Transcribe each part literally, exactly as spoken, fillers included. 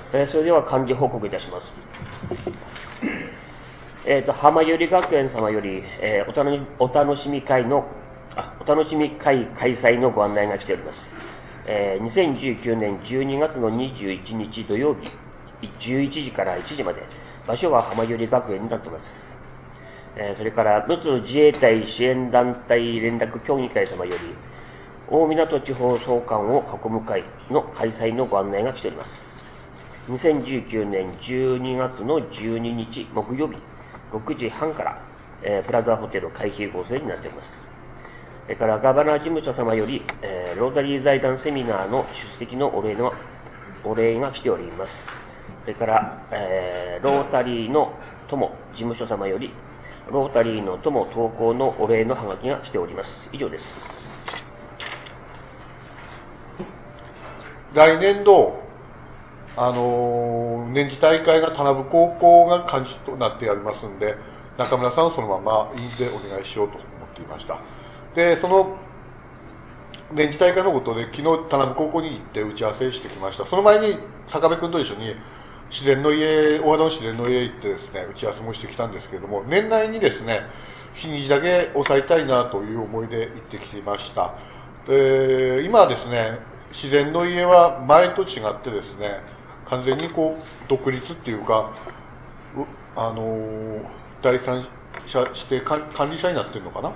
えー、それでは幹事報告いたします。えーと、浜百合学園様より、えー、おたのお楽しみ会のあお楽しみ会開催のご案内が来ております。えー、にせんじゅうきゅうねんじゅうにがつのにじゅういちにち土曜日じゅういちじからいちじまで、場所は浜百合学園になっています。えー、それから陸奥自衛隊支援団体連絡協議会様より、大湊地方総監を囲む会の開催のご案内が来ております。にせんじゅうきゅうねんじゅうにがつのじゅうににち木曜日ろくじはんから、えー、プラザホテル会費合成になっております。それからガバナー事務所様より、えー、ロータリー財団セミナーの出席のお礼のお礼が来ております。それから、えー、ロータリーの友事務所様よりロータリーの友投稿のお礼のハガキが来ております。以上です。 来年度あのー、年次大会が田辺高校が幹事となってやりますんで、中村さんをそのまま委員でお願いしようと思っていました。で、その年次大会のことで、昨日田辺高校に行って打ち合わせしてきました。その前に坂部君と一緒に自然の家、大和の自然の家行ってですね、打ち合わせもしてきたんですけれども、年内にですね、日にちだけ抑えたいなという思いで行ってきました。で、今はですね、自然の家は前と違ってですね、完全にこう独立っていうか、あのー、第三者指定管理者になってるのかな、うん、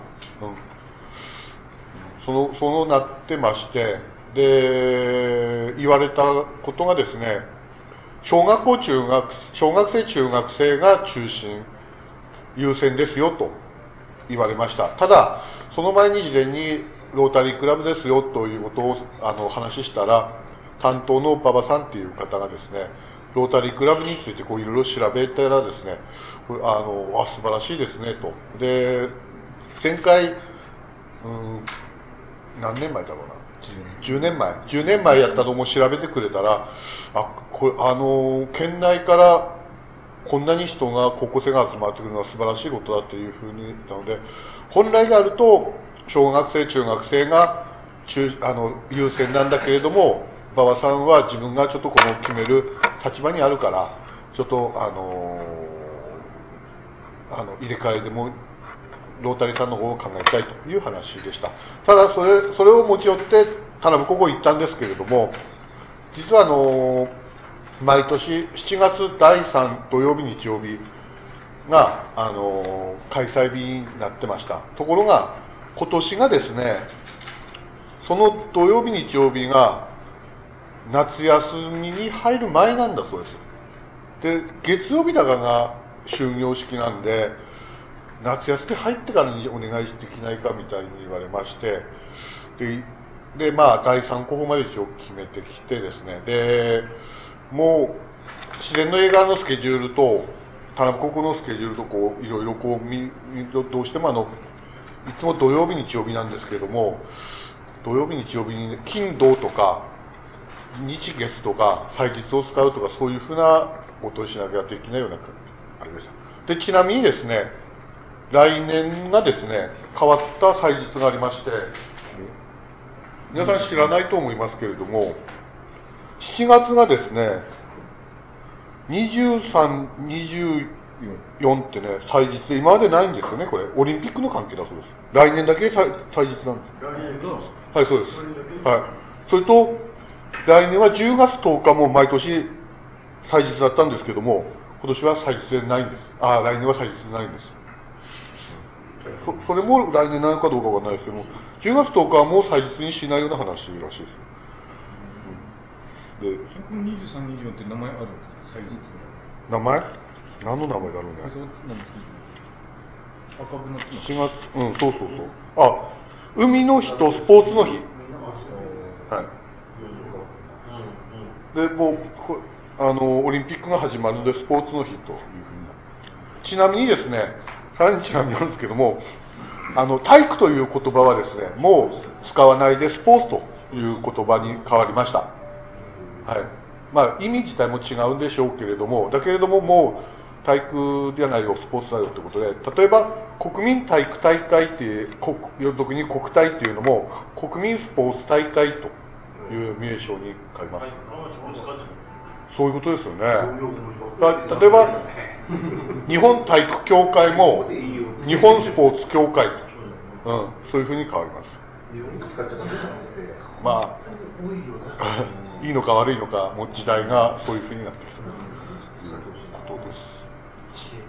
そのそうなってまして、で言われたことがですね、小学校中学小学生中学生が中心優先ですよと言われました。ただその前に事前にロータリークラブですよということをあの話したら、担当の馬場さんっていう方がですね、ロータリークラブについてこういろいろ調べたらですね、これあのあ素晴らしいですねと。で前回、うん、何年前だろうな、じゅうねんまえじゅうねんまえやったのも調べてくれたら、あこれあの県内からこんなに人が高校生が集まってくるのは素晴らしいことだというふうに言ったので、本来であると小学生中学生が中あの優先なんだけれども、馬場さんは自分がちょっとこの決める立場にあるから、ちょっとあのあの入れ替えでもロータリーさんの方を考えたいという話でした。ただそれそれを持ち寄って田辺ここ行ったんですけれども、実はあの毎年しちがつだいさん土曜日日曜日があの開催日になってました。ところが今年がですね、その土曜日日曜日が夏休みに入る前なんだそうです。で月曜日だかが終業式なんで、夏休み入ってからにお願いできないかみたいに言われまして、ででまあだいさん候補まで一応決めてきてですね、でもう自然の映画のスケジュールと田辺高校のスケジュールとこういろいろこうみどうしてもあのいつも土曜日日曜日なんですけれども、土曜日日曜日に金土とか日月とか祭日を使うとか、そういうふうなことをしなきゃできないようなありました。でちなみにですね、来年がですね変わった祭日がありまして、皆さん知らないと思いますけれども、しちがつがですねにじゅうさん、にじゅうよんってね祭日で今までないんですよね。これオリンピックの関係だそうです。来年だけ祭日なんです。はい、そうです。はい。それと来年はじゅうがつとおかも毎年祭日だったんですけども、今年は祭日でないんです。ああ、来年は祭日でないんです。そ, それも来年なのかどうかわかんないですけども、じゅうがつとおかはもう祭日にしないような話らしいです。 うん、でにじゅうさん、にじゅうよんって名前あるんですか、祭日の名前？何の名前だろうね。 赤くなってます。 しがつ、うん、そうそうそう。あ、海の日とスポーツの日。はい。で、もう、あの、オリンピックが始まるので、スポーツの日というふうに。ちなみにですね、さらにちなみになんですけども、あの、体育という言葉はですね、もう使わないでスポーツという言葉に変わりました。はい。まあ、意味自体も違うんでしょうけれども、だけれども、もう、体育じゃないよ、スポーツだよということで、例えば、国民体育大会っていう、特に国体っていうのも、国民スポーツ大会という名称に変わります。 そういうことですよね。だ例えば日本体育協会も日本スポーツ協会と、うん、そういうふうに変わります。まあいいのか悪いのか、もう時代がそういうふうになってきたということです。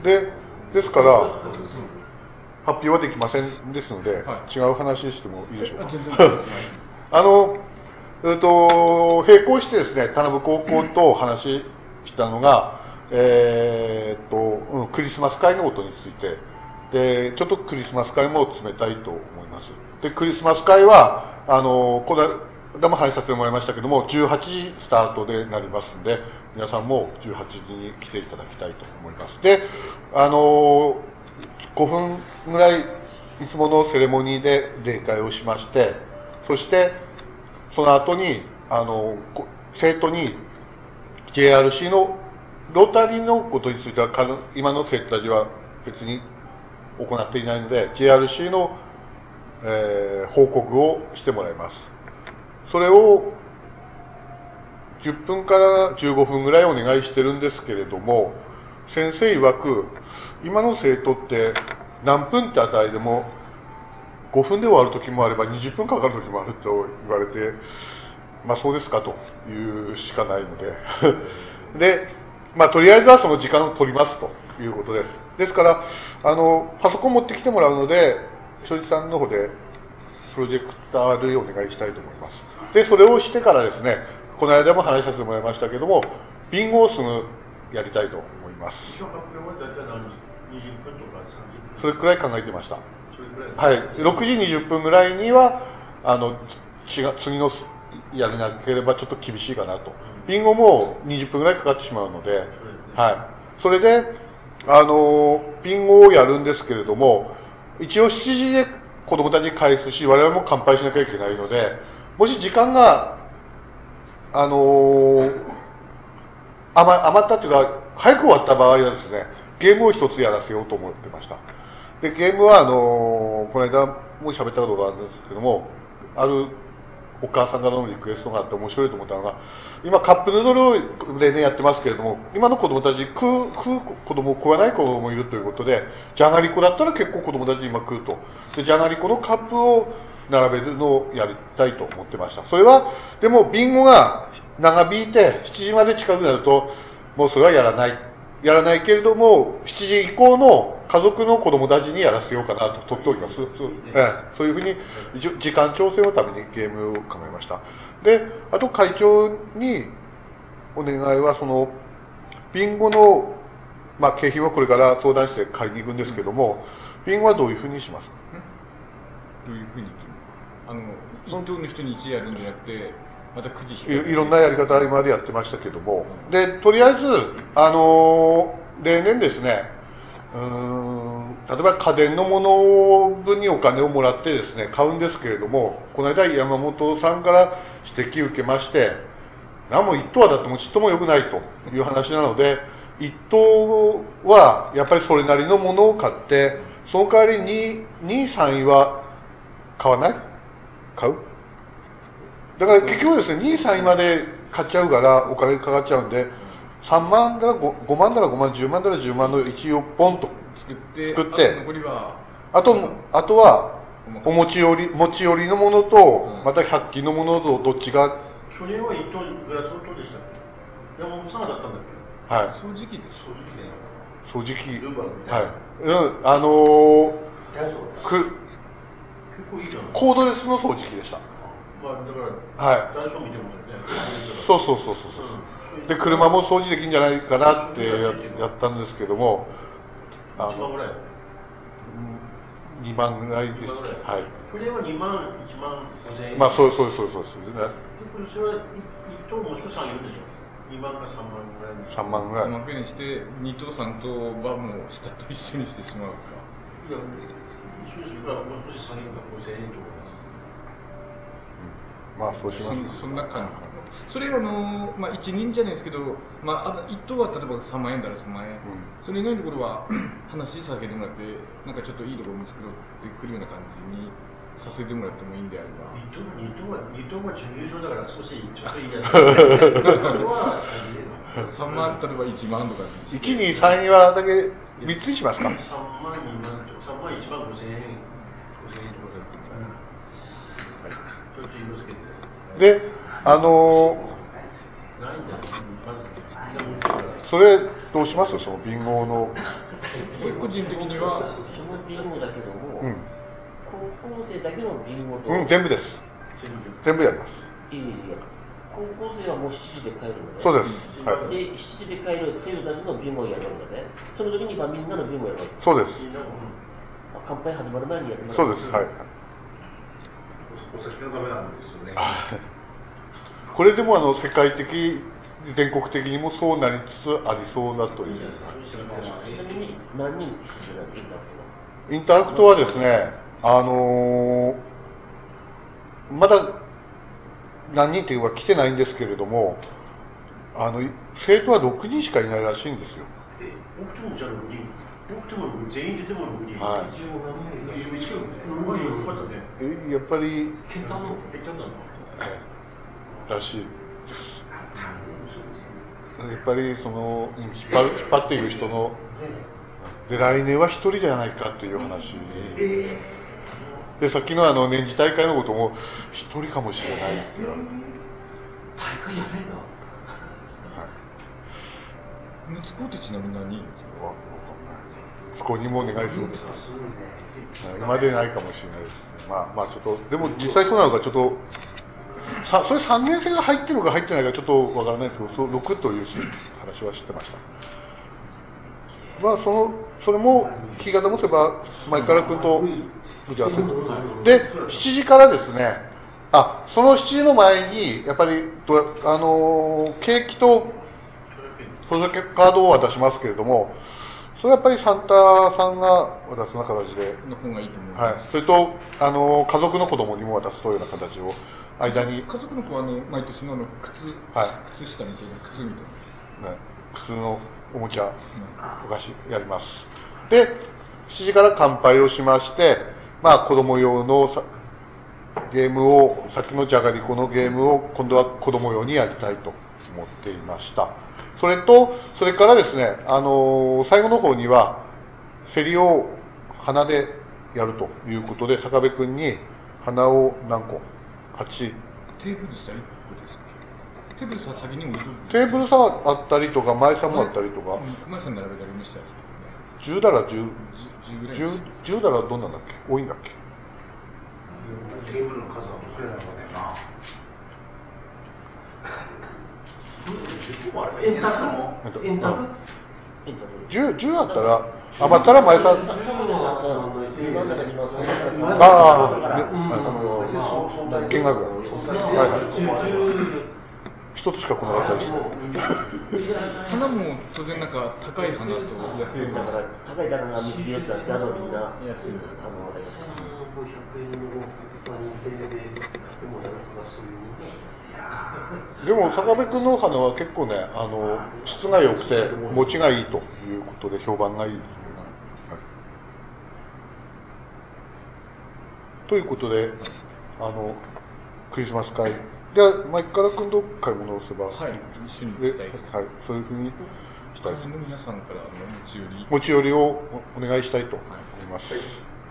で、ですから発表はできませんですので、はい、違う話してもいいでしょうか。あの、えっと、並行してですね、田辺高校と話したのが、えー、っと、うん、クリスマス会のことについて、で、ちょっとクリスマス会も詰めたいと思います。で、クリスマス会は、あの、これ、でも話させてもらいましたけども、じゅうはちじスタートでなりますので、皆さんもじゅうはちじに来ていただきたいと思います。で、あの、ごふんぐらい、いつものセレモニーで例会をしまして、そして、その後に、あの、生徒に ジェイアールシー のロータリーのことについては、今の生徒たちは別に行っていないので、ジェイアールシー の、えー、報告をしてもらいます。それをじゅっぷんからじゅうごふんぐらいお願いしてるんですけれども、先生曰く、今の生徒って何分って値でもごふんで終わる時もあればにじゅっぷんかかる時もあると言われて、まあそうですかというしかないのでで、まあとりあえずはその時間を取りますということです。ですからあのパソコン持ってきてもらうので、庄司さんの方でプロジェクターでお願いしたいと思います。でそれをしてからですね、この間も話させてもらいましたけども、ビンゴをすぐやりたいと思います。それくらい考えてました。はい、ろくじにじゅっぷんぐらいにはあの次のやらなければちょっと厳しいかなと。ビンゴもにじゅっぷんぐらいかかってしまうので、はい、それであのビンゴをやるんですけれども、一応しちじで子どもたちに返すし、我々も乾杯しなきゃいけないので、もし時間があのー、余, 余ったというか早く終わった場合はですね、ゲームを一つやらせようと思ってました。でゲームはあのー、この間も喋ったことがあるんですけども、あるお母さんからのリクエストがあって面白いと思ったのが、今カップヌードルを例年やってますけれども、今の子どもたち食う食う子供食わない子供もいるということで、じゃがりこだったら結構子どもたち今食うと。でじゃがりこのカップを並べるのをやりたいと思ってました。それはでもビンゴが長引いてしちじまで近くなるともうそれはやらないやらないけれども、しちじ以降の家族の子どもたちにやらせようかなと取っておきます。そう、ええ、そういうふうに時間調整のためにゲームを考えました。であと会長にお願いは、そのビンゴの、まあ、景品はこれから相談して買いに行くんですけども、ビンゴはどういうふうにしますか？ どういうふうにあの一等の人にいちやるんじゃなくて、またくじい, いろんなやり方今までやってましたけども、でとりあえず、あのー、例年ですね、うーん例えば家電のもの分にお金をもらってですね買うんですけれども、この間山本さんから指摘を受けまして、何も一等はだってもちっとも良くないという話なので、一等はやっぱりそれなりのものを買って、その代わりににいさんいは買わない？買う？だから結局ですね、にいさんいまで買っちゃうからお金かかっちゃうんで、さんまんなら 5, 5万ならごまん、じゅうまんならじゅうまんの一応ポンと作って、 作ってあと残りはあとあとはお持ち寄り持ち寄りのものと、またひゃく均のものとどっちが。 去年は一等グラス音でしたっけ？山本さんだったんだっけ？ はい。 掃除機で掃除機で掃除機。はい。うん、あのー、くコードレスの掃除機でした。 まあ、だから、はい、ダイソー見てもね。 そうそうそうそうそう。で車も掃除できるんじゃないかなって や, やったんですけども、 あのいちまんぐらい。 にまんぐらいです。はい。 これはにまん、いちまんごせんえん。 まあそうそうそうそうですね。 それは一等もう一つあげるんでしょ。にまんかさんまんぐらいに。 さんまんぐらい。 さんまんぐらいにして、に等さん等はもう下と一緒にしてしまうか。 いや、一緒にするからもう少し下げるかごせんえんとか。 まあそうします。 そ, そんな感じ。それあのまあ一人じゃないですけど、まあ一等は例えばさんまんえんだらさんまんえん。うん、それ以外のところは話下げてもらって、なんかちょっといいところ見つけてくるような感じにさせてもらってもいいんであれば。 二等二等は二等は準優勝だから少しちょっといいやつ。 さんまん、例えばいちまんとかいち、に、さんいはだけみっつにしますか。 さんまん、にまんとか、さんまんいちまんごせんえん、ごせんえんとか、はい、ちょっと色つけて。 で、あのー、それどうします？そのビンゴの。 個人的にはそのビンゴだけども、 うん、 高校生だけのビンゴと、 うん、全部です。全部やります。 いいいや、高校生はもうしちじで帰るので、 そうです。はい。 で、しちじで帰る生徒たちのビンゴをやるので、その時にみんなのビンゴをやる。 そうです。 乾杯始まる前にやってもらそうです。はい。 お酒がダメなんですよね。 これでもあの世界的、全国的にもそうなりつつありそうだという。 ちなみに何人出身なの？ インタラクトはですね、あのー、まだ何人というか来てないんですけれども、あの生徒はろくにんしかいないらしいんですよ。 え、多くてもじゃあろくにん、多くてもろくにん、全員出てもろくにん。 はい。 一応何人がいちキロね。よかったね。 え、やっぱりケンタのケンタなの？ えらしいです。やっぱりその引っ張る引っ張っている人ので来年は一人じゃないかっていう話で、さっきのあの年次大会のことも一人かもしれないって言われて、 大会やないな。 息子ってちなみに何人ですか？ わわかんない。そこにもお願いするんですか。今でないかもしれないですね。まあまあちょっとでも実際そうなのかちょっとさそれさんねん生が入ってるのか入ってないかちょっとわからないですけど、そうろくという話は知ってました。まあそのそれも気が騙せば前から君と打ち合わせとでしちじからですね、あそのしちじの前にやっぱりあのケーキとそれだけカードを渡しますけれども、それはやっぱりサンタさんが渡すような形で、 の方がいいと思いはい、 ます。 それとあの家族の子供にも渡すというような形を間に、 家族の子はあの毎年のあの靴、 はい、 靴下みたいな靴みたいな、 ね、普通のおもちゃ、お菓子やります。でしちじから乾杯をしまして、まあ子供用のさゲームをさっきのじゃがりこのゲームを今度は子供用にやりたいと思っていました。それとそれからですね、あのー、最後の方には競りを花でやるということで、坂部君に花を何個はちテーブル差いっこですか？テーブル差先にもテーブル差あったりとか前差もあったりとか、 前さん並べたりもしたんですじゅうだらじゅう、 けどね、 じゅう、じゅうだらどんなんだっけ、多いんだっけ。 テーブルの数はこれなのかねな。円卓も円卓じゅう、じゅうあったら余ったら前さああ見学はいはい一つしか来なかったです。 花も当然なんか高い花と安い花だから高いだからみっつよっつあって、あのみんな安いあのあれごひゃくえんのにせんえんで買ってもらうとかそういうでも坂部君の花は結構ね、あの質が良くて持ちがいいということで評判がいいですね。はい、ということで、あのクリスマス会では前から君と買い物をすれば、 はい、一緒にで、 行きたい。 はい、そういうふうにしたい。 会員の皆さんからの持ち寄り持ち寄りをお願いしたいと思います。はい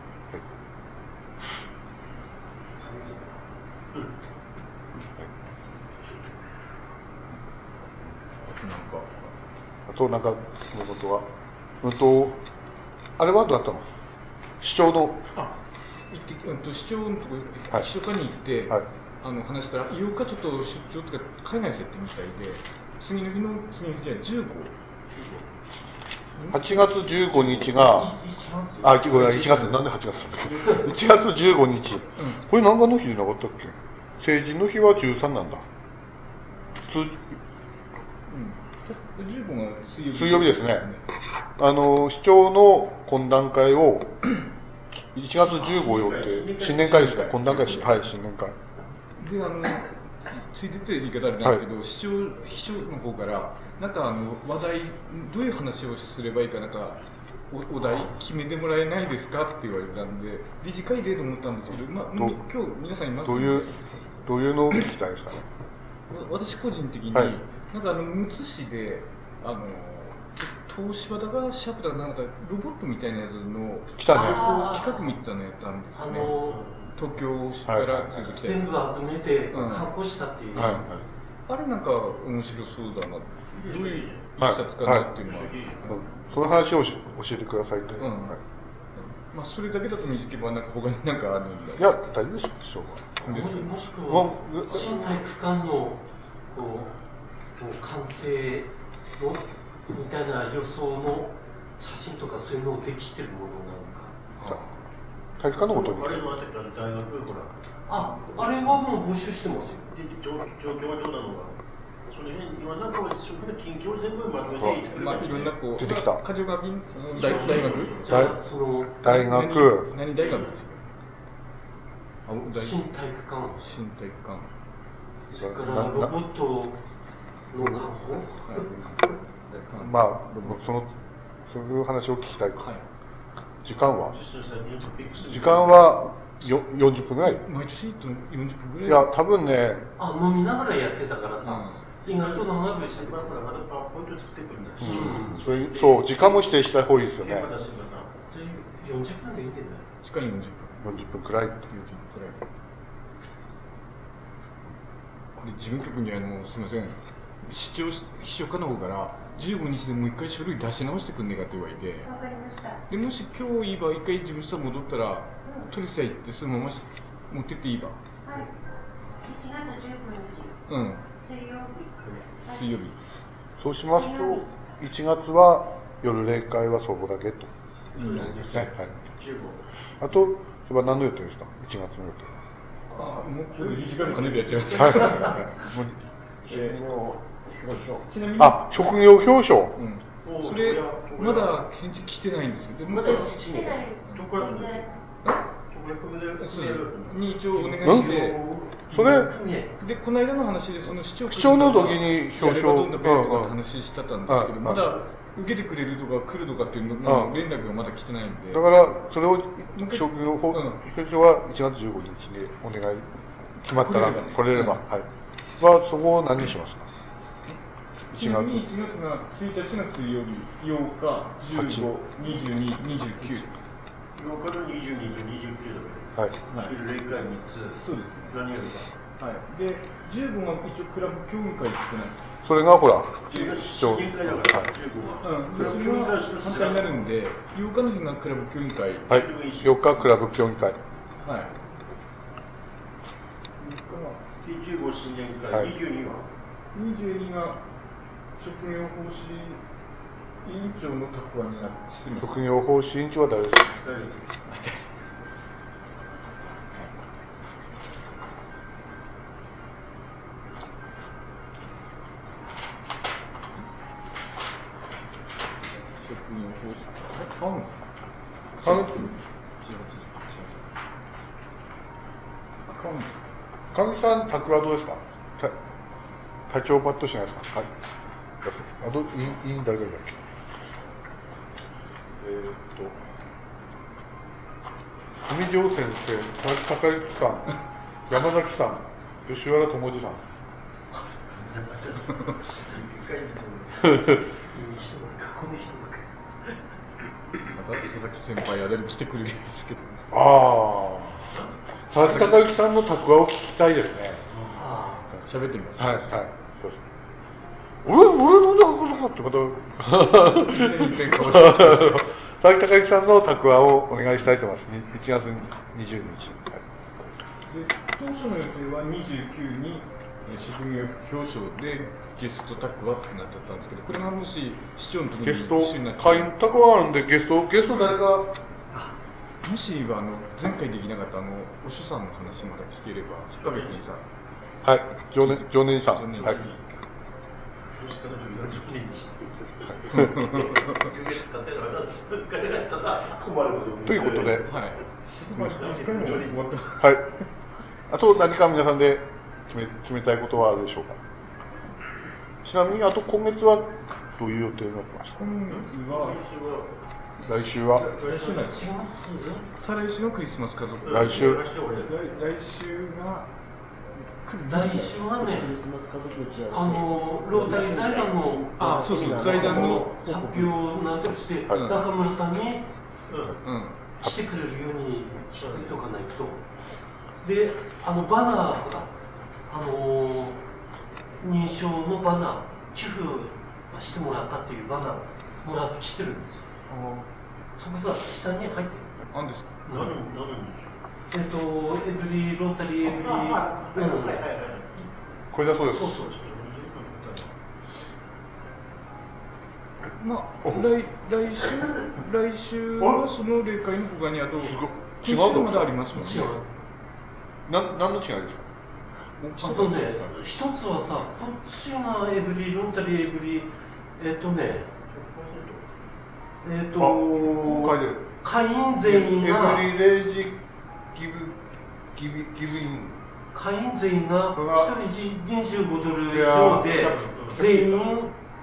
なんかあとなんかのことは、うんとあれはどうだったの？市長のあ行ってうんと市長のところ、 はい秘書課に行って、 はいあの話したらようかちょっと出張とか海外設定みたいで、次の日の次の日じゃじゅうごはちがつじゅうごにちがあいちがついちがつなんではちがついちがつじゅうごにち、うん、これ何月の日じゃなかったっけ？成人の日はじゅうさんなんだ。普通、うん、 じゅうごが水曜日水曜日ですね。あの市長の懇談会をいちがつじゅうご予定、新年会ですね。懇談会し、はい、新年会で、あのついてって言い方あれなんですけど、 はい、 市長秘書の方からなんかあの話題どういう話をすればいいかなんか お, お題決めてもらえないですかって言われたんで、理事会でと思ったんですけど、まあ今日皆さんいますどういうどういうのを聞きたいですかね。 私個人的に、 はい、 なんかあのむつ市であの東芝だかシャープだかなんかロボットみたいなやつの来たね企画みたいなやつあるんですよね。 あの東京からずっと来て、 全部集めてうん観光したっていうやはいはいつ、 あれなんか面白そうだな。どういう一冊かなっていうのは、 その話をし教えてくださいと、 うんはいまあそれだけだと短ければなんか他になんかあるんだ。 いや大丈夫でしょうもですか。 もしくもはう新体育館のこうこう完成のみたいな予想の写真とかそういうのをできてるものなのか。 体育館のことにあれのあたり大学ほらあ、あれはもう募集してますよ。 で状状況はどうなのか。その辺今なんかそこで近況を全部まとめていってくれまあたいろんなこう出てきた箇条書きその大大学じゃあその大学何何大学ですか。あ大新体育館、 新体育館。 それからロボットの観光。 まあそのそういう話を聞きたい、 はい。 時間は実際にピックス時間はよよんじゅっぷんぐらい毎年よんじゅっぷんぐらい。 いや多分ねあ、飲みながらやってたからさ、意外と長くして今ほらまだパワーポイント作ってくるんだし、 うんそれそう時間も指定した方がいいですよね現場出してください。 じゃあよんじゅっぷんでいいんだよね。 時間よんじゅっぷん。 よんじゅっぷんくらいよんじゅっぷんくらい。これ事務局にあのすみません。市長秘書課の方からじゅうごにちでもう一回書類出し直してくんねえかって言われて、 わかりました。 でもし今日いいば一回事務所戻ったら取りさえ行ってそのままし持ってっていいば。 はい。いちがつじゅうくにち、 うん。 水曜日。 水曜日。 そうしますといちがつは夜例会はそこだけとうん。 ですね、はい、 じゅうごあとそれは何の予定ですかいちがつの予定あ、もうこれいい時間も兼ねてやっちゃいます。 はいはいもうえーちなみに。 あ職業表彰うん。それまだ返事来てないんですよ。でまだ来てない。 どこやるの全然そうに一応お願いして、 それでこの間の話でその市長市長の時に表彰やればどんなペンとかってうん話してたんですけど、 うんまだ受けてくれるとか来るとかっていうのうん連絡がまだ来てないんで、 だからそれを一回職業表うん表彰はいちがつじゅうごにちにお願い決まったら来来れれば、 れればねはいはそこを何にしますかちなみにいちがつがついたちが水曜日、ようか、じゅうご、にじゅうに、にじゅうく。 ようかのにじゅうにとにじゅうくだはいはいけど、例会みっつ、 そうですね。 何やるか。 はい。で、じゅうごが一応クラブ協議会少ない。 それがほら市市長議会だから、 はいじゅうごは。 うん。で、それが反対になるんで、ようかの日がクラブ協議会。 はいよっかクラブ協議会はい。 でじゅうご新年会、 はいにじゅうには。 にじゅうにが職業奉仕委員長の宅配になって知ってます。 職業奉仕委員長は誰ですか職業奉仕。え、買うんですか。 かんじゅうはちあ、買うんですか。 かぎさん宅はどうですかた体調パッとしないですかはいあど委員委員誰がいるだっけえー、っと上条先生佐々木孝之さん山崎さん吉原智次さんまた佐々木先輩あれ来てくれるんですけど。 ああ佐々木孝之さんの宅話を聞きたいですねあ喋ってみます。 はいはいそうです俺俺のだからってこと一遍かわして佐々木孝之さんの宅話をお願いしたいと思いますいちがつにじゅうにち、はいで当初の予定はにじゅうくにえー職業表彰でゲストタッグはってなってたんですけど、これがもし市長の時にゲスト一緒になって会員宅話あるんでゲストゲスト誰がもしあの前回できなかったあのお師匠さんの話まだ聞ければ坂部金さん、 はい常年常年さん常年はいそうしたらよんじゅうにち。使ってたら、それからやったら困ることということではい。まあ一回も終わった。 はいあと何か皆さんで決め決めたいことはあるでしょうかちなみにあと今月はどういう予定になってました今月は来週は来週なんですあ、違います。 再来週のクリスマス家族。 来週来来週が来週はね、あのロータリー財団のあ、そうそう、財団の発表なんとして、 はい中村さんにうん、 来てくれるようにしとかないと。で、あのバナーが、あの認証のバナー、寄付してもらったっていうバナーもらってきてるんですよ。そこさ、下に入ってる。 なんですか。 なるなるんでしょう。 えっと、エブリーロータリーエブリー、うん、 これだそうです。 そうそう。 まあ、来来週来週はその霊界の他にあとすご今違うの週まだありますもんね。 違う。 な何の違いですか。 あとね、一つはさ、こっちがエブリーロータリーエブリー、えっとね、えっと、 ここ書いてる。 会員全員が、 エブリレージギブギブギブイン。 会員全員が一人にじゅうごドル以上で、全員、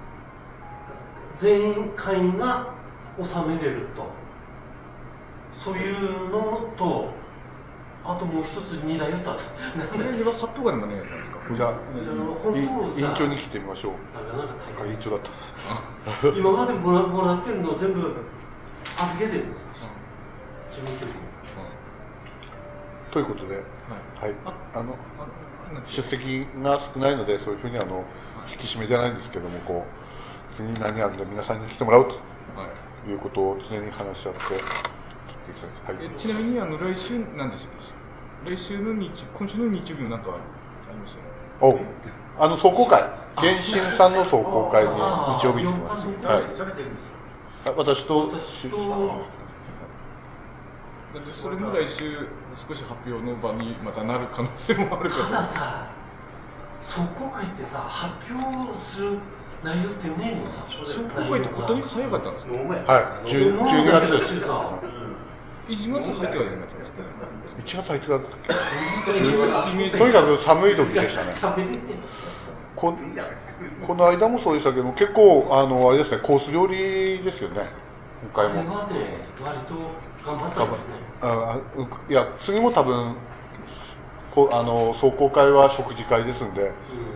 全員会員が納めれると。そういうのと、あともう一つにだよと。なんだっけ。 これはハットガンのねやつなんですか。 じゃあ、 あの本い当さ委員長に来てみましょう。 なかなかあ、 大変委員長だった。 今までもらもらってるのを全部預けてるんですよ。自分的に。 ということで、はい、あのあなんて出席が少ないので、そういうふうにあの引き締めじゃないんですけども、こう次に何あるんで皆さんに来てもらうとはいいうことを常に話し合って、はい、 えちなみにあの来週なんですよ。来週の日今週の日曜日もなんかありますよね。 おあの壮行会、原神さんの壮行会に日曜日に来ます。はい、あ私と私となんでそれも来週少し発表の場にまたなる可能性もあるかただら。 さ、壮行会ってさ、発表する内容ってねえのさ。 壮行会ってことに早かったんですか。 はい、じゅうじゅうにがつです。 いちがつ入ってはいなかったんですか。 いちがつ入ってからだったっけ。 イメージとにかく寒い時でしたね。 喋れてんここの間もそうでしたけども、結構あのあれですね、コース料理ですよね。今回も。 あれはね、割と頑張ったんだよね。 あういや次も多分こあの壮行会は食事会ですんで、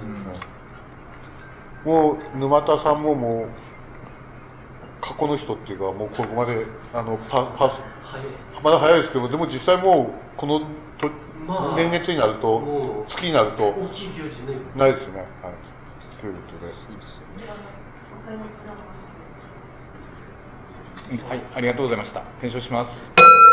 うんもう沼田さんももう過去の人っていうかもうここまであのパパ早い。 まだ早いですけど、でも実際もうこのとまあ年月になると、 もう月になると大きい行事ね。 ないですね。はい、ということで。 はい、ありがとうございました。検証します。 はい